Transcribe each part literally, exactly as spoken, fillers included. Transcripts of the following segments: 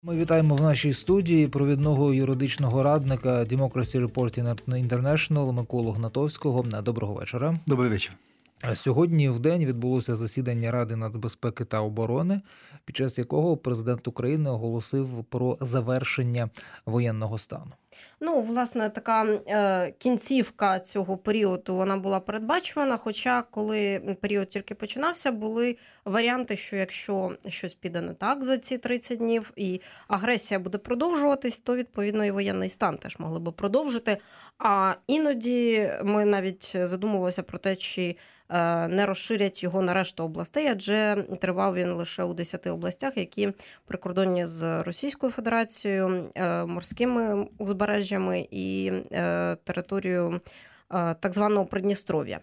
Ми вітаємо в нашій студії провідного юридичного радника Democracy Reporting International Миколу Гнатовського. Доброго вечора. Добрий вечір. Сьогодні в день відбулося засідання Ради нацбезпеки та оборони, під час якого президент України оголосив про завершення воєнного стану. Ну, власне, така е, кінцівка цього періоду, вона була передбачувана, хоча коли період тільки починався, були варіанти, що якщо щось піде не так за ці тридцять днів і агресія буде продовжуватись, то, відповідно, і воєнний стан теж могли би продовжити. А іноді ми навіть задумувалися про те, чи не розширять його на решту областей, адже тривав він лише у десяти областях, які прикордонні з Російською Федерацією, морськими узбережжями і територією так званого Придністров'я.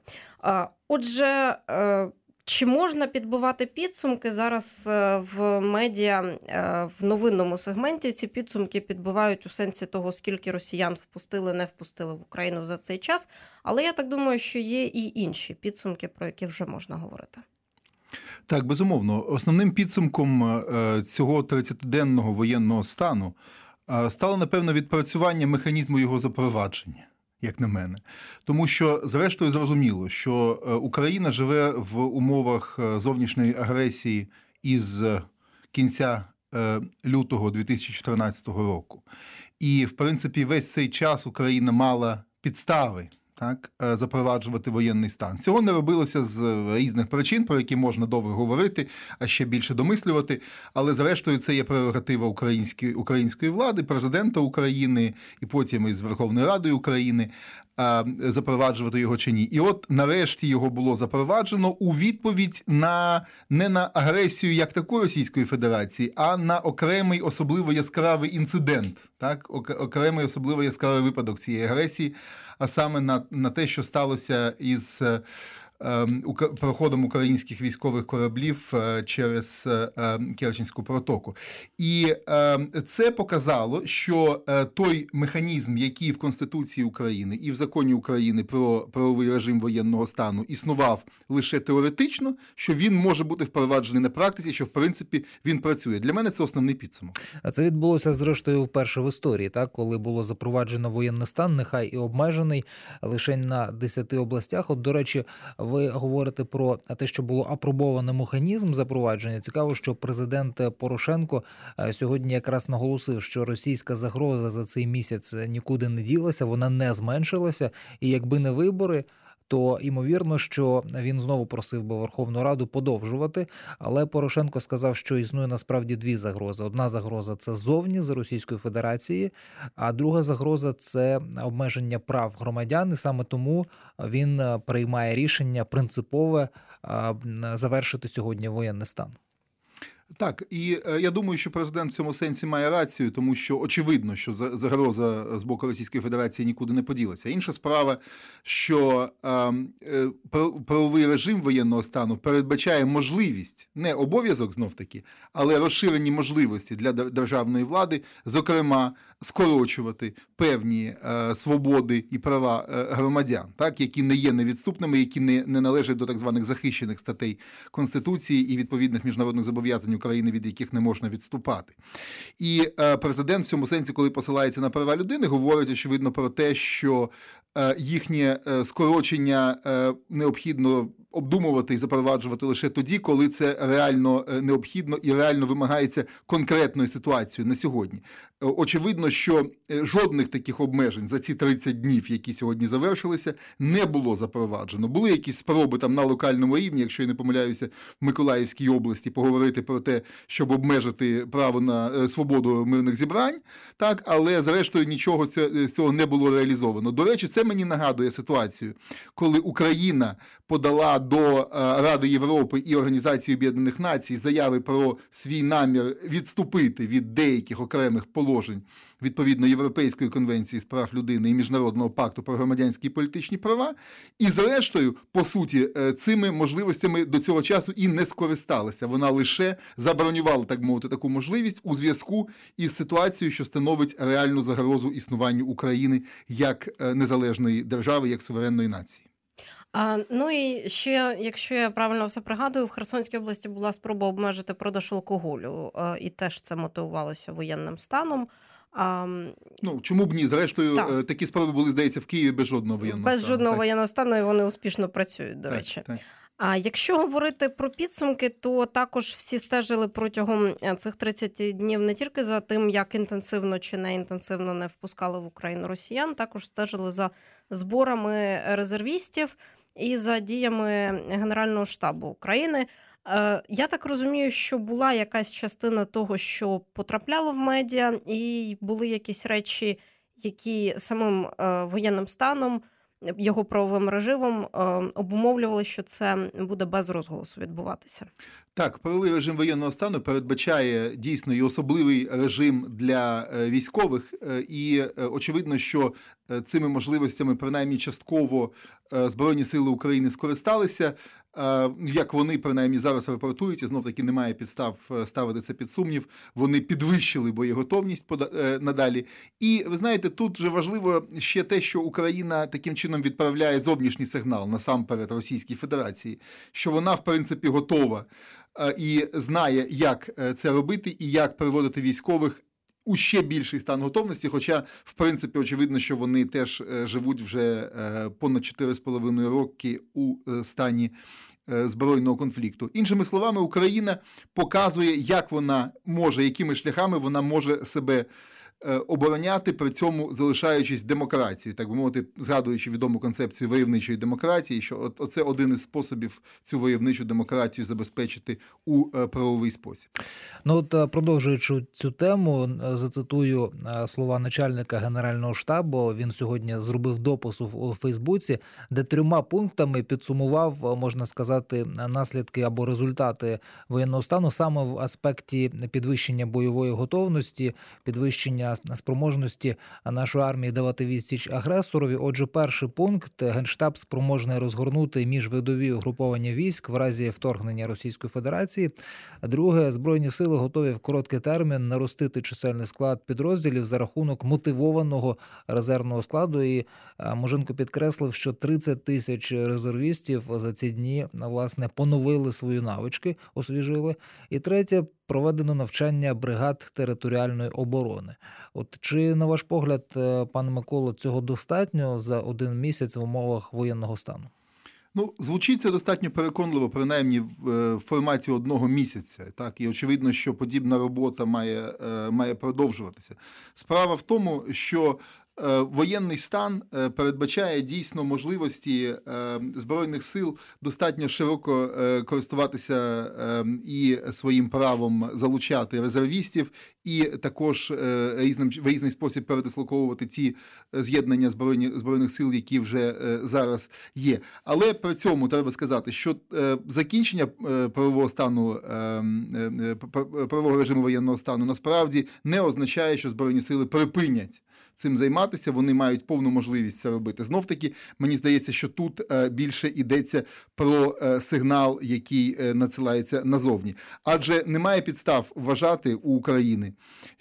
Отже, чи можна підбивати підсумки? Зараз в медіа, в новинному сегменті ці підсумки підбивають у сенсі того, скільки росіян впустили, не впустили в Україну за цей час. Але я так думаю, що є і інші підсумки, про які вже можна говорити. Так, безумовно. Основним підсумком цього тридцятиденного воєнного стану стало, напевно, відпрацювання механізму його запровадження, як на мене. Тому що, зрештою, зрозуміло, що Україна живе в умовах зовнішньої агресії із кінця лютого дві тисячі чотирнадцятого року. І, в принципі, весь цей час Україна мала підстави, так, запроваджувати воєнний стан. Цього не робилося з різних причин, про які можна довго говорити, а ще більше домислювати, але зрештою це є прерогатива української, української влади, президента України і потім із Верховною Радою України запроваджувати його чи ні. І от нарешті його було запроваджено у відповідь на не на агресію як таку Російської Федерації, а на окремий особливо яскравий інцидент, так, окремий особливо яскравий випадок цієї агресії, а саме на, на те, що сталося із проходом українських військових кораблів через Керченську протоку. І це показало, що той механізм, який в Конституції України і в законі України про правовий режим воєнного стану існував лише теоретично, що він може бути впроваджений на практиці, що в принципі він працює. Для мене це основний підсумок. А це відбулося зрештою вперше в історії, так, коли було запроваджено воєнний стан, нехай і обмежений лише на десяти областях. От, до речі, ви говорите про те, що було апробовано механізм запровадження. Цікаво, що президент Порошенко сьогодні якраз наголосив, що російська загроза за цей місяць нікуди не ділася, вона не зменшилася, і якби не вибори, то ймовірно, що він знову просив би Верховну Раду подовжувати, але Порошенко сказав, що існує насправді дві загрози. Одна загроза – це ззовні, з Російської Федерації, а друга загроза – це обмеження прав громадян, і саме тому він приймає рішення принципове завершити сьогодні воєнний стан. Так, і я думаю, що президент в цьому сенсі має рацію, тому що очевидно, що загроза з боку Російської Федерації нікуди не поділася. Інша справа, що е, правовий режим воєнного стану передбачає можливість, не обов'язок знов-таки, але розширені можливості для державної влади, зокрема, скорочувати певні е, свободи і права е, громадян, так, які не є невідступними, які не, не належать до так званих захищених статей Конституції і відповідних міжнародних зобов'язань України, від яких не можна відступати. І е, президент в цьому сенсі, коли посилається на права людини, говорить, очевидно, про те, що е, їхнє е, скорочення е, необхідно обдумувати і запроваджувати лише тоді, коли це реально необхідно і реально вимагається конкретною ситуацією на сьогодні. Очевидно, що жодних таких обмежень за ці тридцять днів, які сьогодні завершилися, не було запроваджено. Були якісь спроби там на локальному рівні, якщо я не помиляюся, в Миколаївській області поговорити про те, щоб обмежити право на свободу мирних зібрань, так, але зрештою нічого з цього не було реалізовано. До речі, це мені нагадує ситуацію, коли Україна подала до Ради Європи і Організації Об'єднаних Націй заяви про свій намір відступити від деяких окремих положень відповідно Європейської конвенції з прав людини і Міжнародного пакту про громадянські і політичні права, і зрештою, по суті, цими можливостями до цього часу і не скористалася. Вона лише забронювала, так мовити, таку можливість у зв'язку із ситуацією, що становить реальну загрозу існуванню України як незалежної держави, як суверенної нації. А, ну і ще, якщо я правильно все пригадую, в Херсонській області була спроба обмежити продаж алкоголю, а, і теж це мотивувалося воєнним станом. А, Ну, чому б ні? Зрештою, Так. е, такі справи були, здається, в Києві без жодного воєнного без стану. жодного Так, воєнного стану, і вони успішно працюють, до так, речі. так. А якщо говорити про підсумки, то також всі стежили протягом е, цих тридцяти днів не тільки за тим, як інтенсивно чи не інтенсивно не впускали в Україну росіян, також стежили за зборами резервістів і за діями Генерального штабу України. Е, Я так розумію, що була якась частина того, що потрапляло в медіа, і були якісь речі, які самим е, воєнним станом, його правовим режимом е, обумовлювали, що це буде без розголосу відбуватися. Так, правовий режим воєнного стану передбачає дійсно і особливий режим для е, військових, е, і е, очевидно, що е, цими можливостями, принаймні частково, е, Збройні сили України скористалися. Е, Як вони, принаймні, зараз рапортують, і знов-таки немає підстав е, ставити це під сумнів, вони підвищили боєготовність пода- е, надалі. І, ви знаєте, тут же важливо ще те, що Україна таким чином відправляє зовнішній сигнал, насамперед Російській Федерації, що вона, в принципі, готова е, і знає, як е, це робити і як приводити військових у ще більший стан готовності, хоча, в принципі, очевидно, що вони теж е, живуть вже е, понад чотири з половиною роки у е, стані е, збройного конфлікту. Іншими словами, Україна показує, як вона може, якими шляхами вона може себе е, обороняти, при цьому залишаючись демократією, так би мовити, згадуючи відому концепцію войовничої демократії, що от, оце один із способів цю войовничу демократію забезпечити у е, правовий спосіб. Ну от е, продовжуючи цю тему, е, зацитую е, слова начальника Генерального штабу. Він сьогодні зробив допис у у Фейсбуці, де трьома пунктами підсумував, е, можна сказати, наслідки або результати воєнного стану саме в аспекті підвищення бойової готовності, підвищення спроможності нашої армії давати відсіч агресорові. Отже, перший пункт: Генштаб спроможний розгорнути міжвидові угруповання військ в разі вторгнення Російської Федерації. Друге, Збройні сили готові в короткий термін наростити чисельний склад підрозділів за рахунок мотивованого резервного складу. І е, Муженко підкреслив, що тридцять тисяч резервістів за ці дні, власне, поновили свої навички, освіжили. І третє, проведено навчання бригад територіальної оборони. От чи, на ваш погляд, е, пане Миколо, цього достатньо за один місяць в умовах воєнного стану? Ну, звучить це достатньо переконливо, принаймні в е, в форматі одного місяця. Так? І очевидно, що подібна робота має, е, має продовжуватися. Справа в тому, що е, воєнний стан е, передбачає дійсно можливості е, Збройних сил достатньо широко е, користуватися е, і своїм правом залучати резервістів, і також е, різним, в різний спосіб передислоковувати ті з'єднання збройні, Збройних сил, які вже е, зараз є. Але при цьому треба сказати, що е, закінчення е, правового стану, е, е, правового режиму воєнного стану насправді не означає, що Збройні сили припинять цим займатися, вони мають повну можливість це робити. Знов-таки, мені здається, що тут е, більше йдеться про е, сигнал, який е, надсилається назовні. Адже немає підстав вважати у України,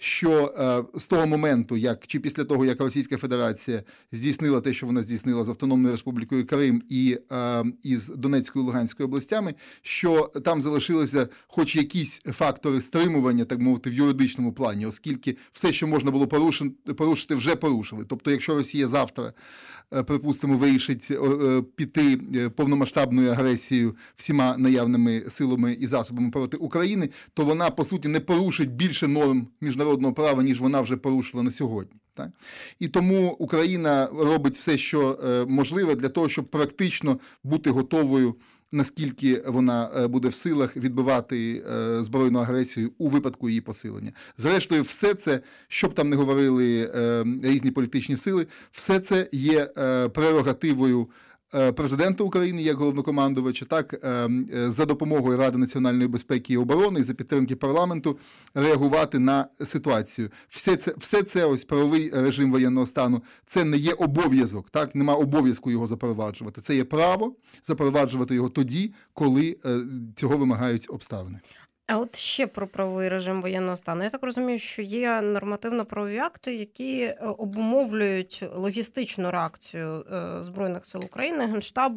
що е, з того моменту, як чи після того, як Російська Федерація здійснила те, що вона здійснила з Автономною Республікою Крим і е, із Донецькою і Луганською областями, що там залишилися хоч якісь фактори стримування, так мовити, в юридичному плані, оскільки все, що можна було порушити, порушити вже порушили. Тобто, якщо Росія завтра, припустимо, вирішить піти повномасштабною агресією всіма наявними силами і засобами проти України, то вона, по суті, не порушить більше норм міжнародного права, ніж вона вже порушила на сьогодні. Так? І тому Україна робить все, що можливе для того, щоб практично бути готовою, наскільки вона буде в силах відбивати збройну агресію у випадку її посилення. Зрештою, все це, що б там не говорили різні політичні сили, все це є прерогативою президента України як головнокомандувача, так, за допомогою Ради національної безпеки і оборони і за підтримки парламенту реагувати на ситуацію. Все це, все це ось правовий режим воєнного стану, це не є обов'язок, так, нема обов'язку його запроваджувати. Це є право запроваджувати його тоді, коли цього вимагають обставини. А от ще про правовий режим воєнного стану. Я так розумію, що є нормативно-правові акти, які обумовлюють логістичну реакцію Збройних сил України, Генштабу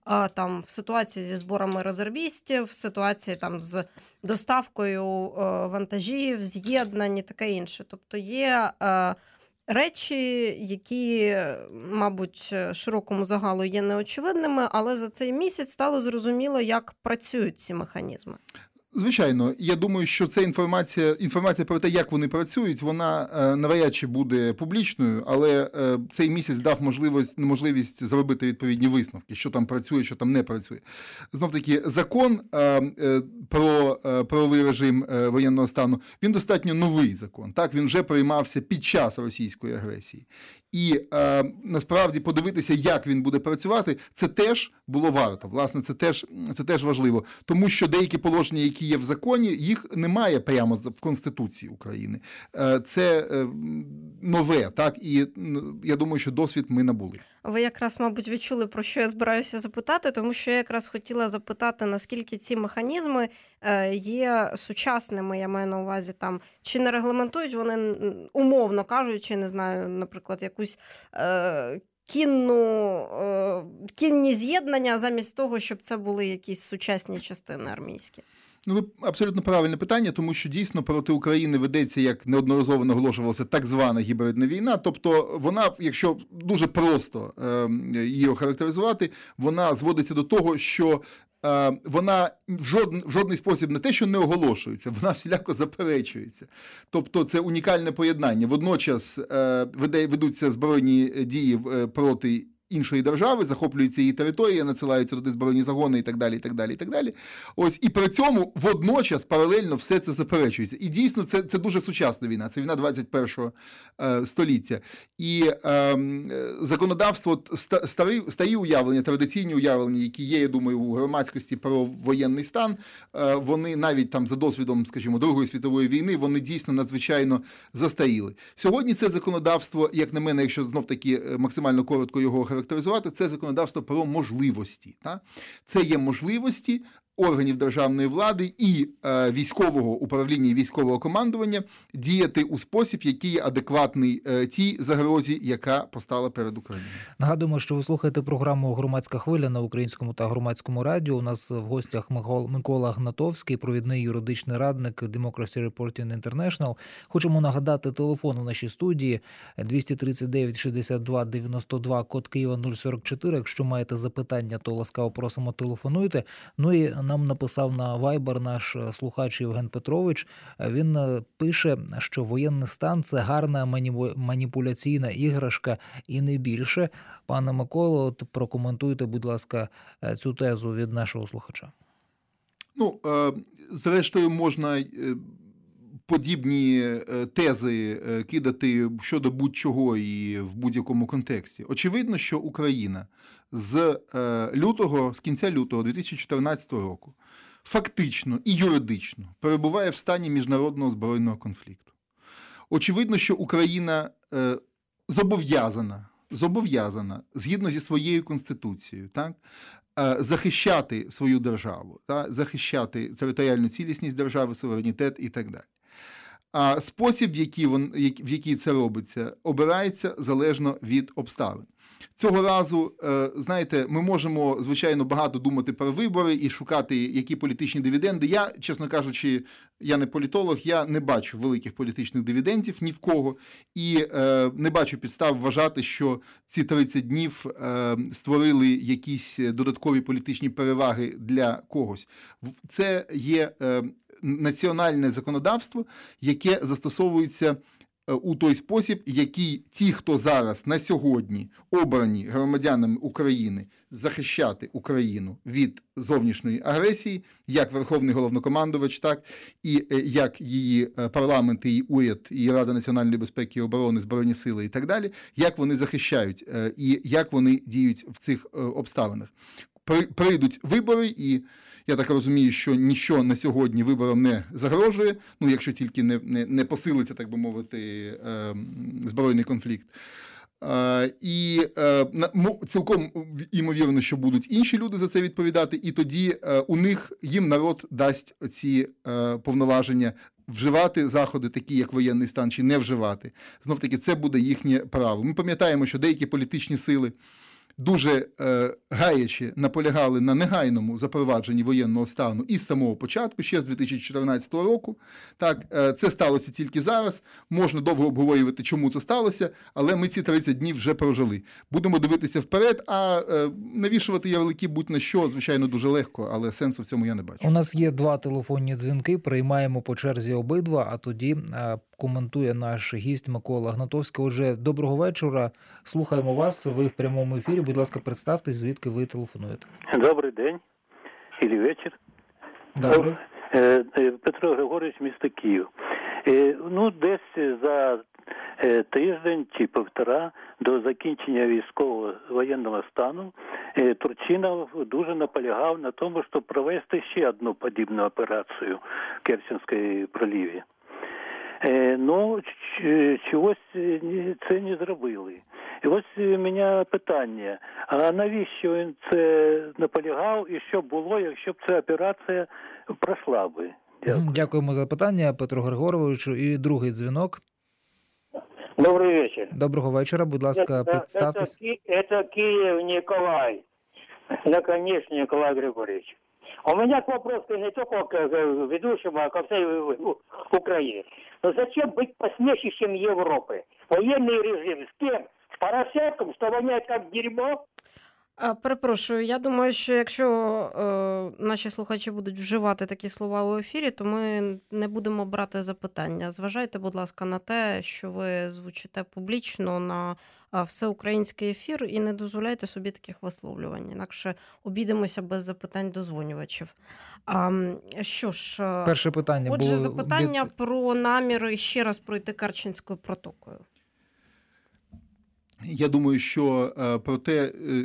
а, там в ситуації зі зборами резервістів, в ситуації там з доставкою е, вантажів, з'єднань і таке інше. Тобто є е, речі, які, мабуть, широкому загалу є неочевидними, але за цей місяць стало зрозуміло, як працюють ці механізми. Звичайно, я думаю, що ця інформація, інформація про те, як вони працюють, вона е, навряд чи буде публічною, але е, цей місяць дав можливість, можливість зробити відповідні висновки, що там працює, що там не працює. Знов-таки, закон е, е, про е, правовий режим е, воєнного стану, він достатньо новий закон. Так, він вже приймався під час російської агресії. І е, насправді подивитися, як він буде працювати, це теж було варто. Власне, це теж, це теж важливо. Тому що деякі положення, які є в законі, їх немає прямо в Конституції України. Е, це е, нове, так? І я думаю, що досвід ми набули. Ви якраз, мабуть, відчули, про що я збираюся запитати, тому що я якраз хотіла запитати, наскільки ці механізми є сучасними, я маю на увазі, там, чи не регламентують вони, умовно кажучи, не знаю, наприклад, якусь е, кінну, е, кінні з'єднання замість того, щоб це були якісь сучасні частини армійські. Ну, ви абсолютно правильне питання, тому що дійсно проти України ведеться, як неодноразово наголошувалося, так звана гібридна війна. Тобто вона, якщо дуже просто е, її охарактеризувати, вона зводиться до того, що е, вона в, жод, в жодний спосіб не те, що не оголошується, вона всіляко заперечується. Тобто це унікальне поєднання. Водночас е, веде, ведуться збройні дії е, проти іншої держави, захоплюються її території, надсилаються туди збройні загони і так далі, і так далі, і так далі. Ось, і при цьому водночас паралельно все це заперечується. І дійсно це, це дуже сучасна війна, це війна двадцять першого е, століття. І е, законодавство, старі, старі уявлення, традиційні уявлення, які є, я думаю, у громадськості про воєнний стан, е, вони навіть там за досвідом, скажімо, Другої світової війни, вони дійсно надзвичайно застаріли. Сьогодні це законодавство, як на мене, якщо знов-таки максимально коротко його характеризувати, це законодавство про можливості. Так? Це є можливості органів державної влади і е, військового управління і військового командування діяти у спосіб, який адекватний е, тій загрозі, яка постала перед Україною. Нагадуємо, що ви слухаєте програму «Громадська хвиля» на Українському та Громадському радіо. У нас в гостях Микола Гнатовський, провідний юридичний радник Democracy Reporting International. Хочемо нагадати телефон у нашій студії двісті тридцять дев'ять шістдесят два дев'яносто два, код Києва нуль сорок чотири. Якщо маєте запитання, то ласкаво просимо, телефонуйте. Ну і нам написав на Viber наш слухач Євген Петрович. Він пише, що воєнний стан – це гарна маніпуляційна іграшка і не більше. Пане Миколо, от прокоментуйте, будь ласка, цю тезу від нашого слухача. Ну, зрештою, можна подібні тези кидати щодо будь-чого і в будь-якому контексті. Очевидно, що Україна з лютого, з кінця лютого дві тисячі чотирнадцятого року фактично і юридично перебуває в стані міжнародного збройного конфлікту. Очевидно, що Україна зобов'язана, зобов'язана згідно зі своєю Конституцією, так, захищати свою державу, так, захищати територіальну цілісність держави, суверенітет і так далі. А спосіб, в який, вон, в який це робиться, обирається залежно від обставин. Цього разу, знаєте, ми можемо, звичайно, багато думати про вибори і шукати, які політичні дивіденди. Я, чесно кажучи, я не політолог, я не бачу великих політичних дивідендів ні в кого. І е, не бачу підстав вважати, що ці тридцять днів е, створили якісь додаткові політичні переваги для когось. Це є е, національне законодавство, яке застосовується у той спосіб, який ті, хто зараз на сьогодні обрані громадянами України захищати Україну від зовнішньої агресії, як Верховний Головнокомандувач, так, і як її парламент, її уряд, і Рада національної безпеки і оборони, Збройні сили і так далі, як вони захищають і як вони діють в цих обставинах. Прийдуть вибори, і я так розумію, що нічого на сьогодні виборам не загрожує, ну, якщо тільки не, не, не посилиться, так би мовити, е, збройний конфлікт. Е, і е, цілком імовірно, що будуть інші люди за це відповідати, і тоді е, у них, їм народ дасть ці е, повноваження вживати заходи, такі як воєнний стан, чи не вживати. Знов-таки, це буде їхнє право. Ми пам'ятаємо, що деякі політичні сили дуже е, гаяче наполягали на негайному запровадженні воєнного стану із самого початку, ще з дві тисячі чотирнадцятого року. Так, е, це сталося тільки зараз. Можна довго обговорювати, чому це сталося, але ми ці тридцять днів вже прожили. Будемо дивитися вперед, а е, навішувати ярлики будь-на що, звичайно, дуже легко, але сенсу в цьому я не бачу. У нас є два телефонні дзвінки, приймаємо по черзі обидва, а тоді е, коментує наш гість Микола Гнатовський. Отже, доброго вечора, слухаємо вас, ви в прямому ефірі, будь ласка, представтесь, звідки ви телефонуєте. Добрий день, і вечір. Добре. Е, е, Петро Григорович, місто Київ. Е, Ну, десь за е, тиждень чи півтора до закінчення військового воєнного стану е, Турчинов дуже наполягав на тому, щоб провести ще одну подібну операцію в Керченській проливі. Е, Ну, ч- чогось е, це не зробили. І ось у мене питання, а навіщо він це наполягав і що було, якщо б ця операція пройшла би? Дякую. Дякуємо за питання, Петру Григоровичу. І другий дзвінок. Добрый вечер. Доброго вечора, будь ласка, Это, представтесь. это, Ки- это Киев, Николай. Наконец, Николай Григорьевич. У меня к вопросу не только к э, ведущему, а ко всей э, У- Украине. Но зачем быть посмешищем Европы? Военный режим с кем? С поросятком, что воняет как дерьмо? А, Перепрошую, я думаю, що якщо е, наші слухачі будуть вживати такі слова у ефірі, то ми не будемо брати запитання. Зважайте, будь ласка, на те, що ви звучите публічно на а, всеукраїнський ефір і не дозволяйте собі таких висловлювань. Інакше обійдемося без запитань дозвонювачів. А, м, що ж, е, Перше питання отже, було запитання від... про наміри ще раз пройти Керченською протокою. Я думаю, що е, про те, е,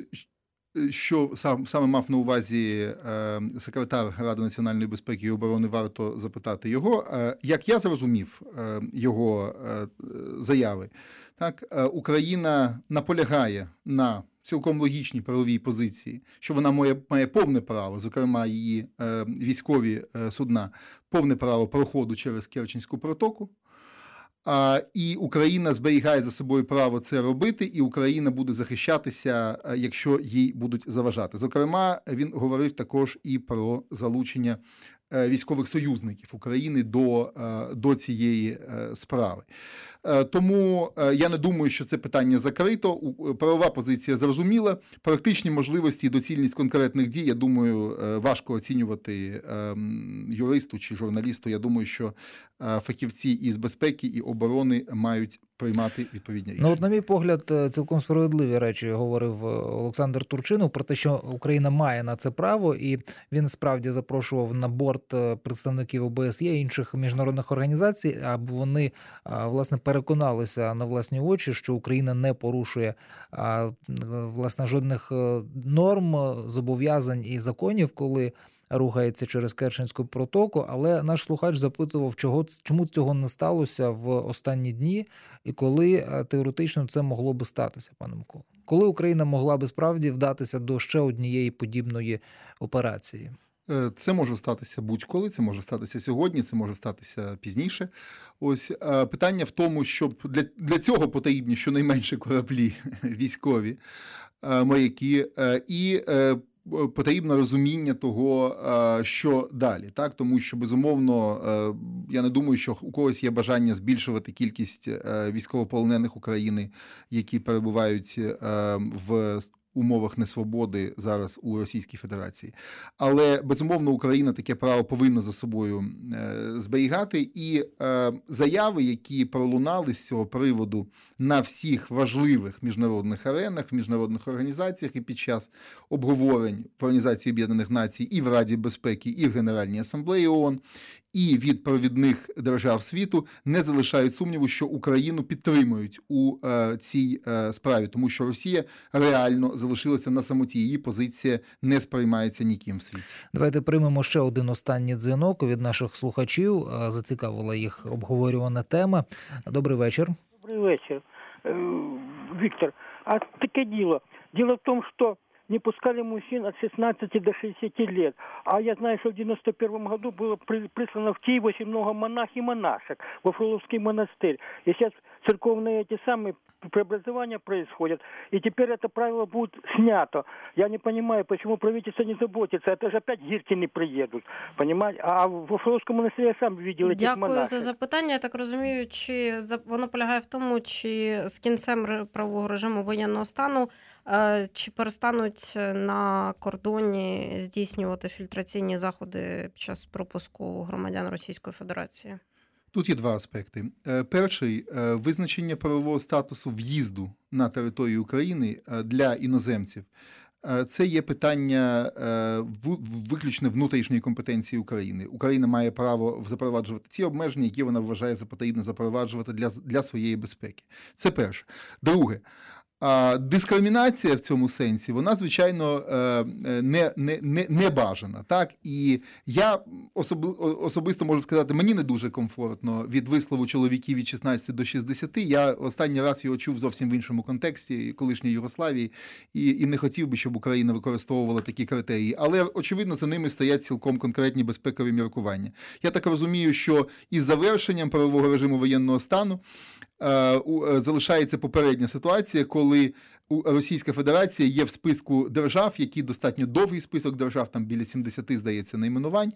що сам саме мав на увазі е, секретар Ради національної безпеки і оборони, варто запитати його. Е, як я зрозумів е, його е, заяви, так е, Україна наполягає на цілком логічній правовій позиції, що вона має, має повне право, зокрема її е, військові е, судна, повне право проходу через Керченську протоку. А, і Україна зберігає за собою право це робити, і Україна буде захищатися, а, якщо їй будуть заважати. Зокрема, він говорив також і про залучення е, військових союзників України до, е, до цієї е, справи. Е, Тому е, я не думаю, що це питання закрито. У- Правова позиція зрозуміла. Практичні можливості і доцільність конкретних дій, я думаю, е, важко оцінювати е, м, юристу чи журналісту. Я думаю, що е, фахівці із безпеки і оборони мають приймати відповідні рішення. Ну, от, на мій погляд, е, цілком справедливі речі говорив е, Олександр Турчинов про те, що Україна має на це право, і він справді запрошував на борт е, представників О Б С Є і інших міжнародних організацій, аби вони, а, власне, переконалися на власні очі, що Україна не порушує, а, власне, жодних е, норм, е, зобов'язань і законів, коли рухається через Керченську протоку, але наш слухач запитував, чого, ц- чому цього не сталося в останні дні, і коли е, теоретично це могло би статися, пане Миколо. Коли Україна могла би справді вдатися до ще однієї подібної операції? Е, Це може статися будь-коли, це може статися сьогодні, це може статися пізніше. Ось е, питання в тому, щоб для, для цього потрібні щонайменше кораблі військові, е, моряки, е, і е, потрібно розуміння того, е, що далі. Так? Тому що, безумовно, е, я не думаю, що у когось є бажання збільшувати кількість е, військовополонених України, які перебувають е, в умовах несвободи зараз у Російській Федерації. Але, безумовно, Україна таке право повинна за собою е, зберігати. І е, заяви, які пролунали з цього приводу на всіх важливих міжнародних аренах, в міжнародних організаціях і під час обговорень в Організації Об'єднаних Націй і в Раді безпеки, і в Генеральній Асамблеї О О Н, і від провідних держав світу, не залишають сумніву, що Україну підтримують у е, цій е, справі, тому що Росія реально залишилася на самоті, її позиція не сприймається ніким в світі. Давайте приймемо ще один останній дзвінок від наших слухачів. Е, Зацікавила їх обговорювана тема. Добрий вечір. Добрый вечер, Э, Виктор. А таке діло. Дело в том, что не пускали мужчин от шестнадцати до шестидесяти лет. А я знаю, что в девяносто первом году было при- прислано в Киев очень много монах и монашек во Фроловский монастырь. И сейчас церковные эти самые преобразования происходят, и теперь это правило будет снято. Я не понимаю, почему правительство не заботится. Это же опять Гиркины приедут, понимаете? А в Уфаловском монастыре я сам видел этих Дякую монахов. за запитання. Я так розумію, чи за- воно полягає в тому, чи з кінцем ре- правового режиму воєнного стану е, чи перестануть на кордоні здійснювати фільтраційні заходи під час пропуску громадян Російської Федерації? Тут є два аспекти. Е, Перший е, визначення правового статусу в'їзду на територію України е, для іноземців. Е, Це є питання е, ву- виключно внутрішньої компетенції України. Україна має право запроваджувати ці обмеження, які вона вважає за потрібно запроваджувати для, для своєї безпеки. Це перше. Друге. А дискримінація в цьому сенсі, вона, звичайно, е, не, не, не, не бажана. Так? І я особи, особисто можу сказати, мені не дуже комфортно від вислову чоловіків від шістнадцяти до шістдесяти. Я останній раз його чув зовсім в іншому контексті, колишньої Югославії, і, і не хотів би, щоб Україна використовувала такі критерії. Але, очевидно, за ними стоять цілком конкретні безпекові міркування. Я так розумію, що із завершенням правового режиму воєнного стану е, у- е, залишається попередня ситуація, коли у- Російська Федерація є в списку держав, які достатньо довгий список держав, там біля сімдесяти, здається, найменувань,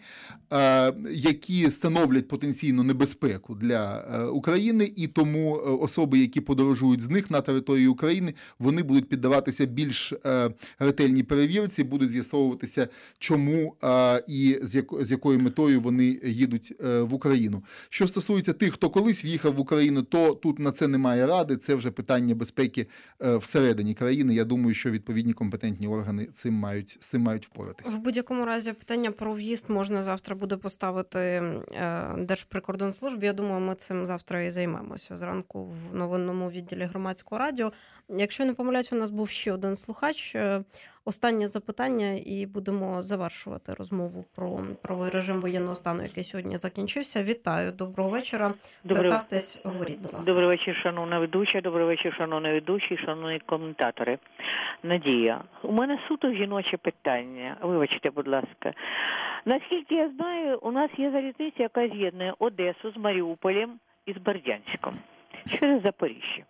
е, які становлять потенційну небезпеку для е, України, і тому е, особи, які подорожують з них на територію України, вони будуть піддаватися більш е, ретельній перевірці, будуть з'ясовуватися, чому е, і з, яко, з якою метою вони їдуть е, в Україну. Що стосується тих, хто колись в'їхав в Україну, то тут на це немає ради, це вже питання безпеки е, всередині країни. Я думаю, що відповідні компетентні органи цим мають, з цим мають впоратися. В будь-якому разі питання про в'їзд можна завтра буде поставити е, Держприкордонслужбі. Я думаю, ми цим завтра і займемося зранку в новинному відділі Громадського радіо. Якщо не помиляюсь, у нас був ще один слухач. Е, Останнє запитання, і будемо завершувати розмову про правовий режим воєнного стану, який сьогодні закінчився. Вітаю, доброго вечора. Доброго, Представтесь, говоріть, будь ласка. добрий вечір, шановна ведуча, добрий вечір, шановні ведучі, шановні коментатори. Надія, у мене суто жіноче питання. Вибачте, будь ласка. Наскільки я знаю, у нас є залізниця, яка з'єднує Одесу з Маріуполем і з Бердянськом через Запоріжжя.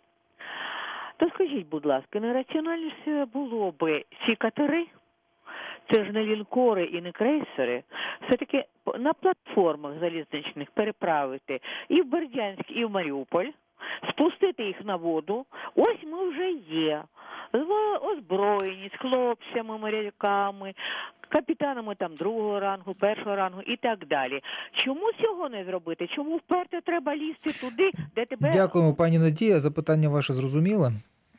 То скажіть, будь ласка, найраціональніше було би ці катери, це ж не лінкори і не крейсери, все-таки на платформах залізничних переправити і в Бердянськ, і в Маріуполь, спустити їх на воду. Ось ми вже є, озброєні, з хлопцями, моряками, капітанами там другого рангу, першого рангу і так далі. Чому цього не зробити? Чому вперто треба лізти туди, де тебе... Дякуємо, пані Надія. Запитання ваше зрозуміле.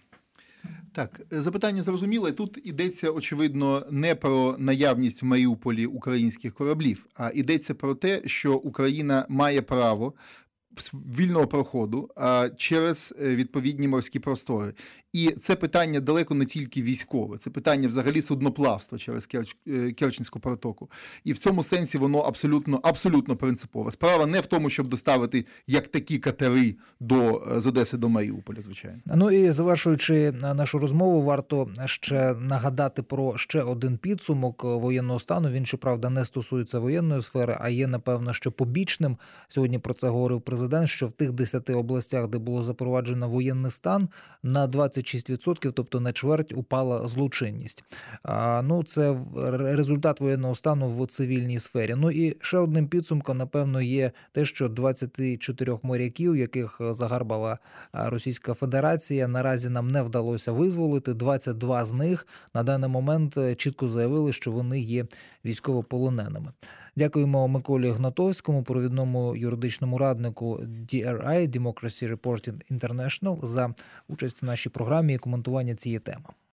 Так, запитання зрозуміле. Тут йдеться, очевидно, не про наявність в Маріуполі українських кораблів, а йдеться про те, що Україна має право вільного проходу а, через е, відповідні морські простори. І це питання далеко не тільки військове, це питання взагалі судноплавства через Керч, е, Керченську протоку. І в цьому сенсі воно абсолютно, абсолютно принципове. Справа не в тому, щоб доставити як такі катери до, з Одеси до Маріуполя, звичайно. Ну і завершуючи нашу розмову, варто ще нагадати про ще один підсумок воєнного стану. Він, щоправда, не стосується воєнної сфери, а є, напевно, що побічним. Сьогодні про це говорив президент, що в тих десяти областях, де було запроваджено воєнний стан, на двадцять шість відсотків, тобто на чверть, упала злочинність. А, ну, це результат воєнного стану в цивільній сфері. Ну і ще одним підсумком, напевно, є те, що двадцять чотири моряків, яких загарбала Російська Федерація, наразі нам не вдалося визволити. двадцять два з них на даний момент чітко заявили, що вони є військовополоненими. Дякуємо Миколі Гнатовському, провідному юридичному раднику ді ар ай, Democracy Reporting International, за участь в нашій програмі і коментування цієї теми.